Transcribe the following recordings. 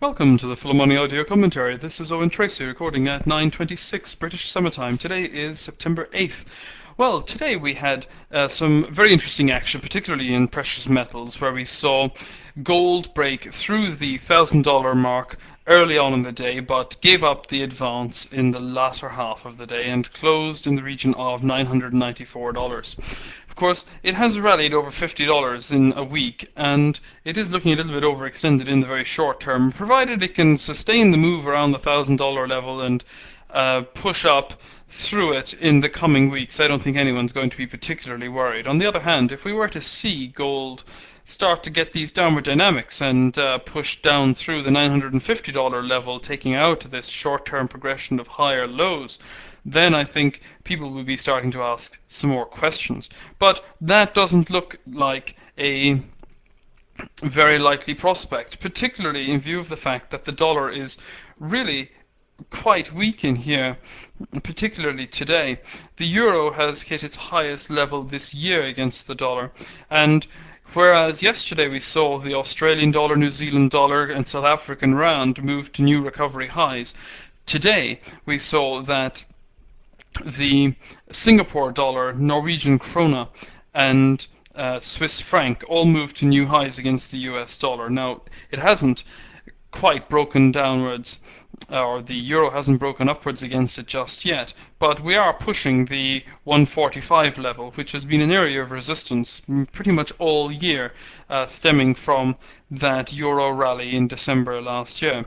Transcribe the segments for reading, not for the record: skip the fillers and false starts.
Welcome to the Full Money Audio Commentary. This is Owen Tracy recording at 9:26 British Summer Time. Today is September 8th. Well, today we had some very interesting action, particularly in precious metals, where we saw gold break through the $1,000 mark early on in the day, but gave up the advance in the latter half of the day and closed in the region of $994. Of course, it has rallied over $50 in a week, and it is looking a little bit overextended in the very short term, provided it can sustain the move around the $1,000 level and push up through it in the coming weeks. I don't think anyone's going to be particularly worried. On the other hand, if we were to see gold start to get these downward dynamics and push down through the $950 level, taking out this short-term progression of higher lows, then I think people will be starting to ask some more questions. But that doesn't look like a very likely prospect, particularly in view of the fact that the dollar is really quite weak in here, particularly today. The euro has hit its highest level this year against the dollar, and whereas yesterday we saw the Australian dollar, New Zealand dollar, and South African rand move to new recovery highs, today we saw that the Singapore dollar, Norwegian krona, and Swiss franc all moved to new highs against the US dollar. Now, it hasn't quite broken downwards, or the euro hasn't broken upwards against it just yet, but we are pushing the 145 level, which has been an area of resistance pretty much all year, stemming from that euro rally in December last year.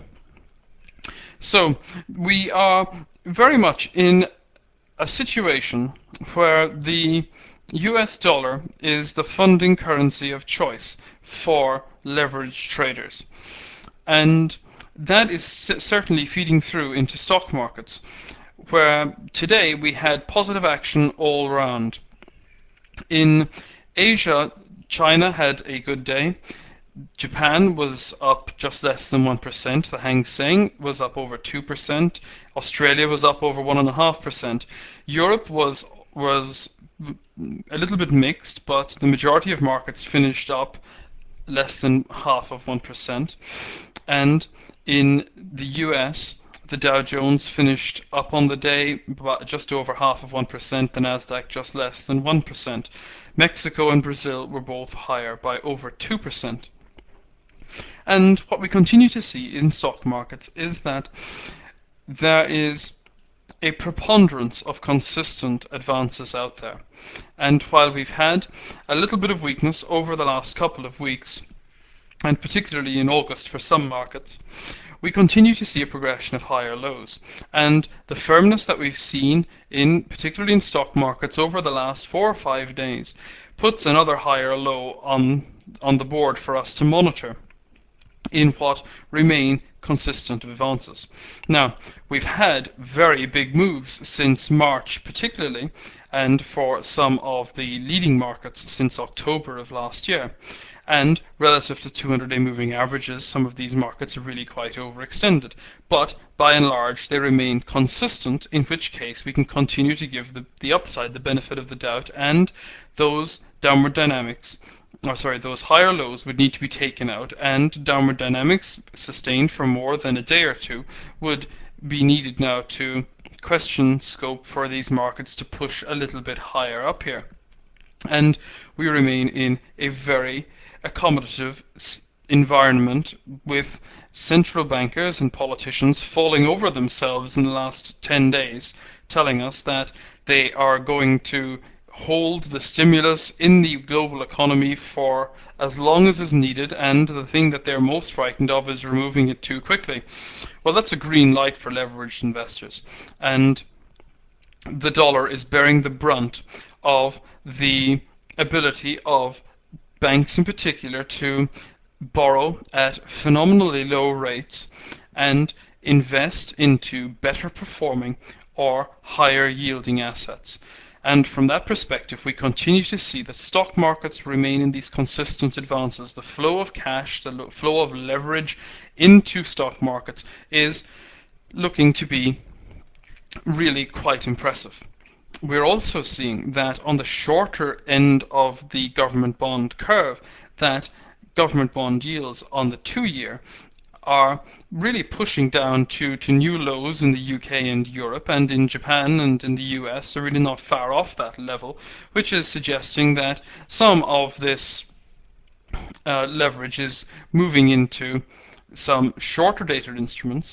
So we are very much in a situation where the US dollar is the funding currency of choice for leveraged traders. And that is certainly feeding through into stock markets, where today we had positive action all around. In Asia, China had a good day. Japan was up just less than 1%. The Hang Seng was up over 2%. Australia was up over 1.5%. Europe was a little bit mixed, but the majority of markets finished up less than half of 1%. And in the US, the Dow Jones finished up on the day just over half of 1%, the Nasdaq just less than 1%. Mexico and Brazil were both higher by over 2%. And what we continue to see in stock markets is that there is a preponderance of consistent advances out there. And while we've had a little bit of weakness over the last couple of weeks, and particularly in August for some markets, we continue to see a progression of higher lows. And the firmness that we've seen, particularly in stock markets over the last 4 or 5 days, puts another higher low on the board for us to monitor in what remain consistent advances. Now, we've had very big moves since March particularly, and for some of the leading markets since October of last year. And relative to 200-day moving averages, some of these markets are really quite overextended. But by and large, they remain consistent, in which case we can continue to give the upside the benefit of the doubt, and those downward dynamics, those higher lows would need to be taken out, and downward dynamics sustained for more than a day or two would be needed now to question scope for these markets to push a little bit higher up here. And we remain in a very accommodative environment, with central bankers and politicians falling over themselves in the last 10 days, telling us that they are going to hold the stimulus in the global economy for as long as is needed, and the thing that they're most frightened of is removing it too quickly. Well, that's a green light for leveraged investors, and the dollar is bearing the brunt of the ability of banks in particular to borrow at phenomenally low rates and invest into better performing or higher yielding assets. And from that perspective, we continue to see that stock markets remain in these consistent advances. The flow of cash, the flow of leverage into stock markets is looking to be really quite impressive. We're also seeing that on the shorter end of the government bond curve, that government bond yields on the 2-year are really pushing down to new lows in the UK and Europe, and in Japan and in the US. They're really not far off that level, which is suggesting that some of this leverage is moving into some shorter dated instruments,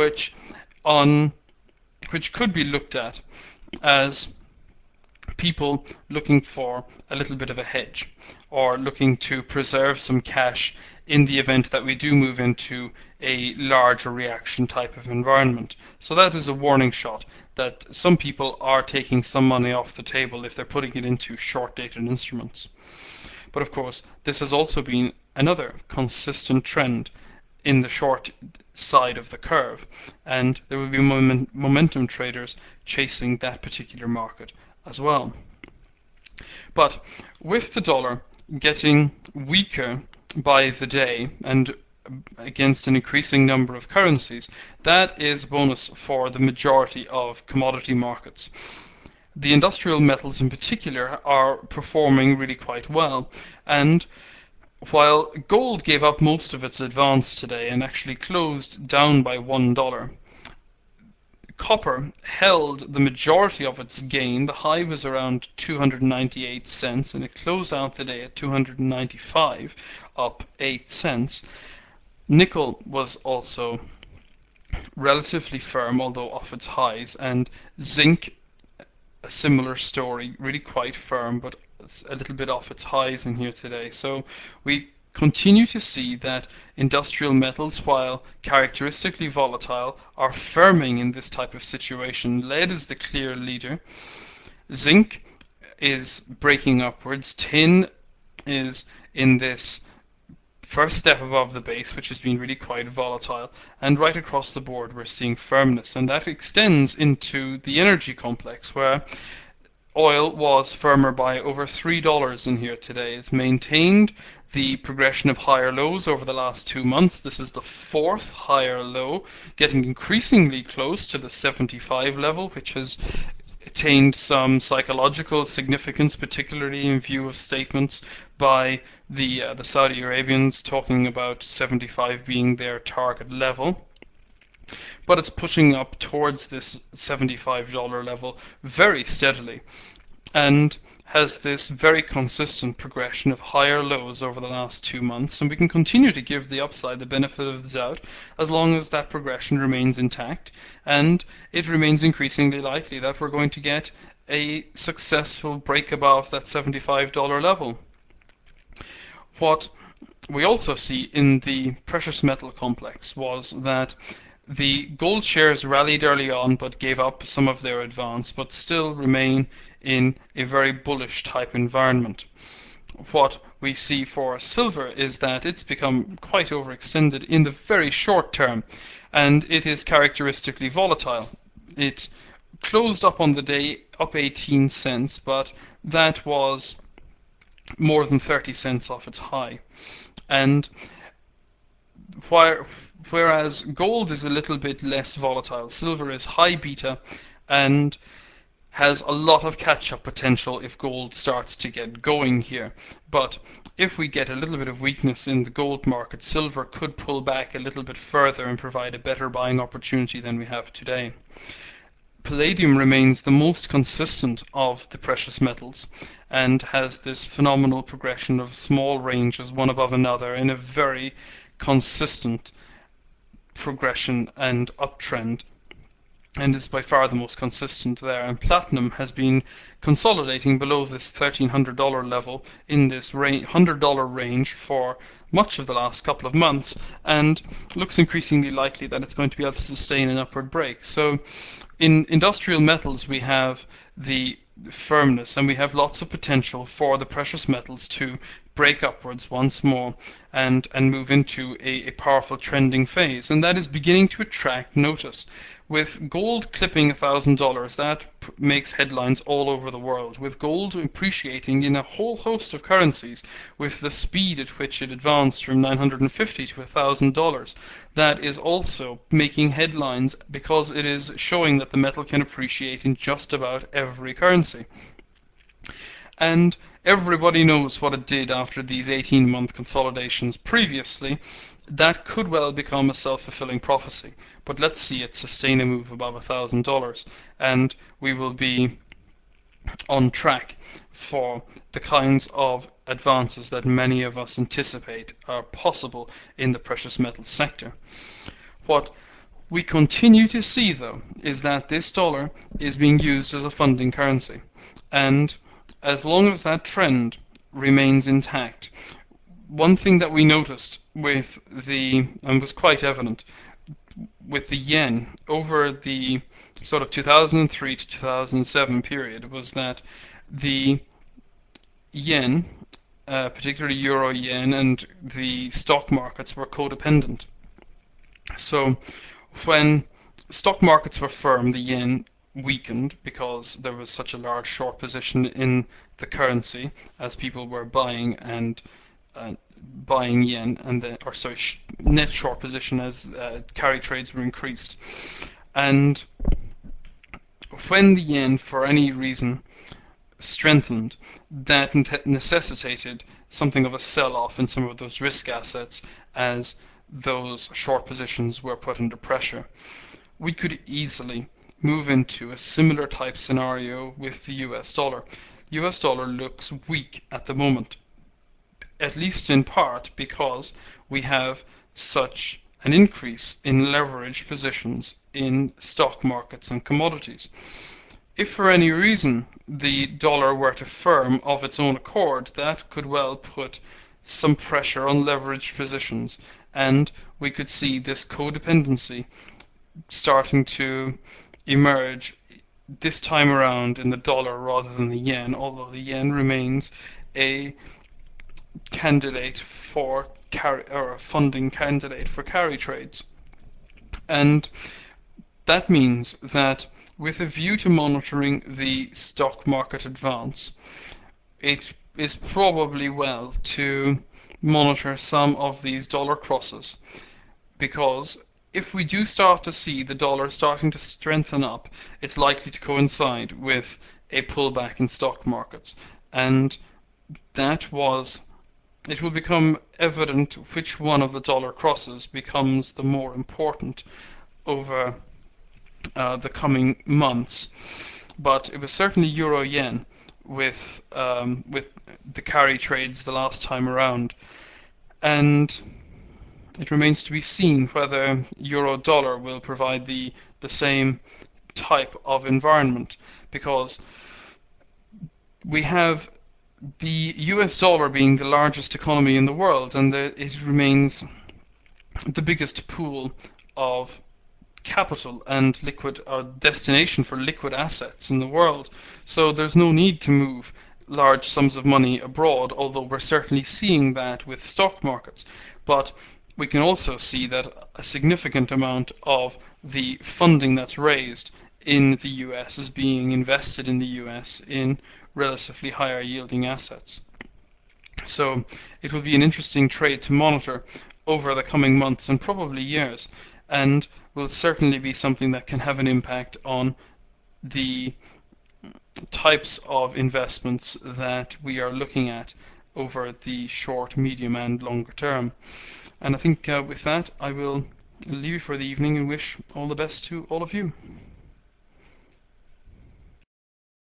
which could be looked at as people looking for a little bit of a hedge, or looking to preserve some cash in the event that we do move into a larger reaction type of environment. So that is a warning shot that some people are taking some money off the table if they're putting it into short dated instruments. But of course, this has also been another consistent trend in the short side of the curve, and there will be momentum traders chasing that particular market as well. But with the dollar getting weaker by the day and against an increasing number of currencies, that is a bonus for the majority of commodity markets. The industrial metals in particular are performing really quite well, and while gold gave up most of its advance today and actually closed down by $1, copper held the majority of its gain. The high was around 298 cents, and it closed out the day at 295, up 8 cents. Nickel was also relatively firm, although off its highs, and zinc, a similar story, really quite firm, but a little bit off its highs in here today. So we continue to see that industrial metals, while characteristically volatile, are firming in this type of situation. Lead is the clear leader. Zinc is breaking upwards. Tin is in this first step above the base, which has been really quite volatile. And right across the board, we're seeing firmness. And that extends into the energy complex, where oil was firmer by over $3 in here today. It's maintained the progression of higher lows over the last 2 months. This is the fourth higher low, getting increasingly close to the 75 level, which has attained some psychological significance, particularly in view of statements by the Saudi Arabians talking about 75 being their target level. But it's pushing up towards this $75 level very steadily, and has this very consistent progression of higher lows over the last 2 months, and we can continue to give the upside the benefit of the doubt as long as that progression remains intact, and it remains increasingly likely that we're going to get a successful break above that $75 level. What we also see in the precious metal complex was that the gold shares rallied early on but gave up some of their advance, but still remain in a very bullish type environment. What we see for silver is that it's become quite overextended in the very short term, and it is characteristically volatile. It closed up on the day up 18 cents, but that was more than 30 cents off its high. And whereas gold is a little bit less volatile, silver is high beta and has a lot of catch-up potential if gold starts to get going here. But if we get a little bit of weakness in the gold market, silver could pull back a little bit further and provide a better buying opportunity than we have today. Palladium remains the most consistent of the precious metals and has this phenomenal progression of small ranges, one above another, in a very consistent progression and uptrend, and is by far the most consistent there. And platinum has been consolidating below this $1,300 level in this $100 range for much of the last couple of months, and looks increasingly likely that it's going to be able to sustain an upward break. So in industrial metals we have the firmness, and we have lots of potential for the precious metals to break upwards once more and move into a powerful trending phase, and that is beginning to attract notice. With gold clipping $1,000, that makes headlines all over the world. With gold appreciating in a whole host of currencies, with the speed at which it advanced from $950 to $1,000, that is also making headlines because it is showing that the metal can appreciate in just about every currency. And everybody knows what it did after these 18-month consolidations previously. that could well become a self-fulfilling prophecy. But let's see it sustain a move above $1,000, and we will be on track for the kinds of advances that many of us anticipate are possible in the precious metals sector. What we continue to see, though, is that this dollar is being used as a funding currency. And as long as that trend remains intact, one thing that we noticed and was quite evident with the yen over the sort of 2003 to 2007 period was that the yen, particularly euro yen, and the stock markets were codependent. So when stock markets were firm, the yen weakened because there was such a large short position in the currency as people were buying yen, net short position as carry trades were increased. And when the yen, for any reason, strengthened, that necessitated something of a sell-off in some of those risk assets as those short positions were put under pressure. We could easily move into a similar type scenario with the US dollar. US dollar looks weak at the moment, at least in part because we have such an increase in leverage positions in stock markets and commodities. If for any reason the dollar were to firm of its own accord, that could well put some pressure on leverage positions, and we could see this codependency starting to emerge this time around in the dollar rather than the yen, although the yen remains a candidate for a funding candidate for carry trades. And that means that with a view to monitoring the stock market advance, it is probably well to monitor some of these dollar crosses, because if we do start to see the dollar starting to strengthen up, it's likely to coincide with a pullback in stock markets, and it will become evident which one of the dollar crosses becomes the more important over the coming months. But it was certainly euro yen with the carry trades the last time around, and it remains to be seen whether euro dollar will provide the same type of environment, because we have the US dollar being the largest economy in the world, and it remains the biggest pool of capital and destination for liquid assets in the world. So there's no need to move large sums of money abroad, although we're certainly seeing that with stock markets. But we can also see that a significant amount of the funding that's raised in the US is being invested in the US in relatively higher yielding assets. So it will be an interesting trade to monitor over the coming months and probably years, and will certainly be something that can have an impact on the types of investments that we are looking at over the short, medium, and longer term. And I think with that, I will leave you for the evening and wish all the best to all of you.